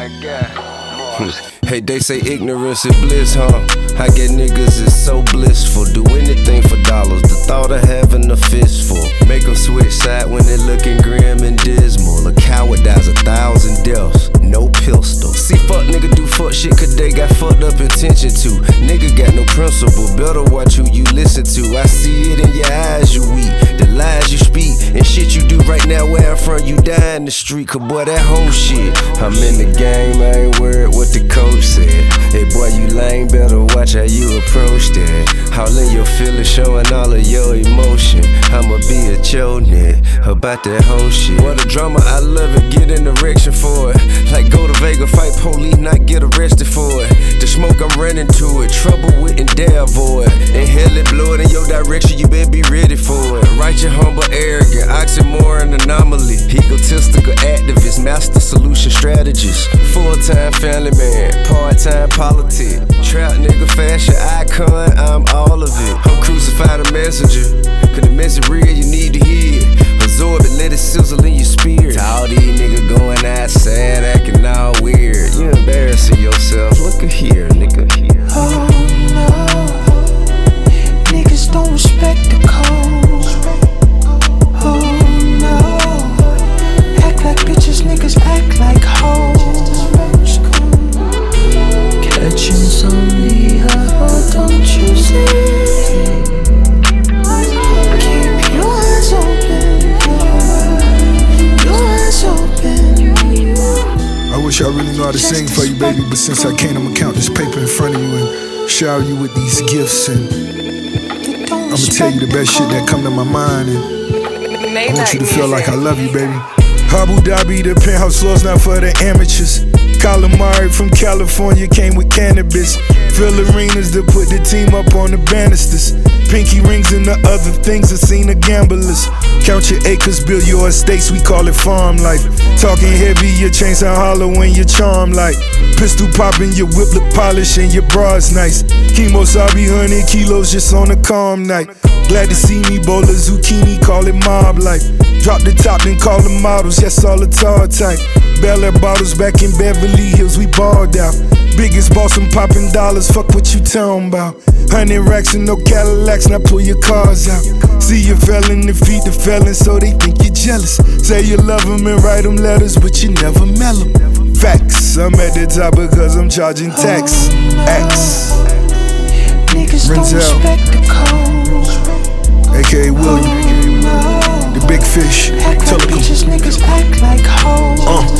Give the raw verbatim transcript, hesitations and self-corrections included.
my God. Hey, they say ignorance is bliss, huh? I get niggas is so blissful. Do anything for dollars. The thought of having a fistful make them switch side when they looking grim and dismal. A coward dies a thousand deaths, no pistol. See, fuck nigga do fuck shit cause they got fucked up intention to. Nigga got no principle, better watch who you listen to. I see it in your eyes, you weak. The lies you speak and shit you do right now where I'm from, you die in the street. Cause boy, that whole shit. I'm in the game, I ain't worried what the coach said. Hey boy, you lame, better watch how you approach that. All in your feelings, showing all of your emotion. I'ma be a chillin' about that whole shit. What a drama, I love it, get an erection for it. Like go to Vegas, fight police, not get arrested for it. The smoke, I'm running to it, trouble with and dare avoid. Inhale it, blow it in your direction, you better be ready for it. Righteous, humble, arrogant, oxymoron, anomaly. Egotistical activist, master solution strategist. Full-time family man, part-time politic. Trap nigga, fashion icon, I'm all of it. I'm crucified a messenger, cause the message real, you need to hear it. Absorb it, let it sizzle in your spirit. To all these niggas going outside, acting all weird. You embarrassing yourself, look at here, nigga. Oh no, niggas don't respect the code. Oh no, act like bitches, niggas act like hoes. Catching only her, don't you see? Keep your eyes open, your eyes open. I wish I really know how to sing for you, baby, but since I can't, I'ma count this paper in front of you and shower you with these gifts, and I'ma tell you the best shit that come to my mind, and I want you to feel like I love you, baby. Abu Dhabi, the penthouse floors not for the amateurs. Calamari from California came with cannabis. Fill arenas to put the team up on the banisters. Pinky rings and the other things I've seen the gamblers. Count your acres, build your estates, we call it farm life. Talking heavy, your chains sound hollow when your charm light. Pistol popping, your whip look polished and your bra's nice. Kemosabe, hundred kilos just on a calm night. Glad to see me, bowl of zucchini, call it mob life. Drop the top, then call the models, yes, all the tall type. Bel Air bottles back in Beverly Hills, we balled out. Biggest boss, I'm popping dollars, fuck what you talking about. Hundred racks and no Cadillacs, now pull your cars out. See you felon, defeat the felon, so they think you're jealous. Say you love them and write them letters, but you never mail them. Facts, I'm at the top because I'm charging tax. X Niggas don't respect the code. A K A William, the big fish. Act like bitches, niggas act like hoes. Uh.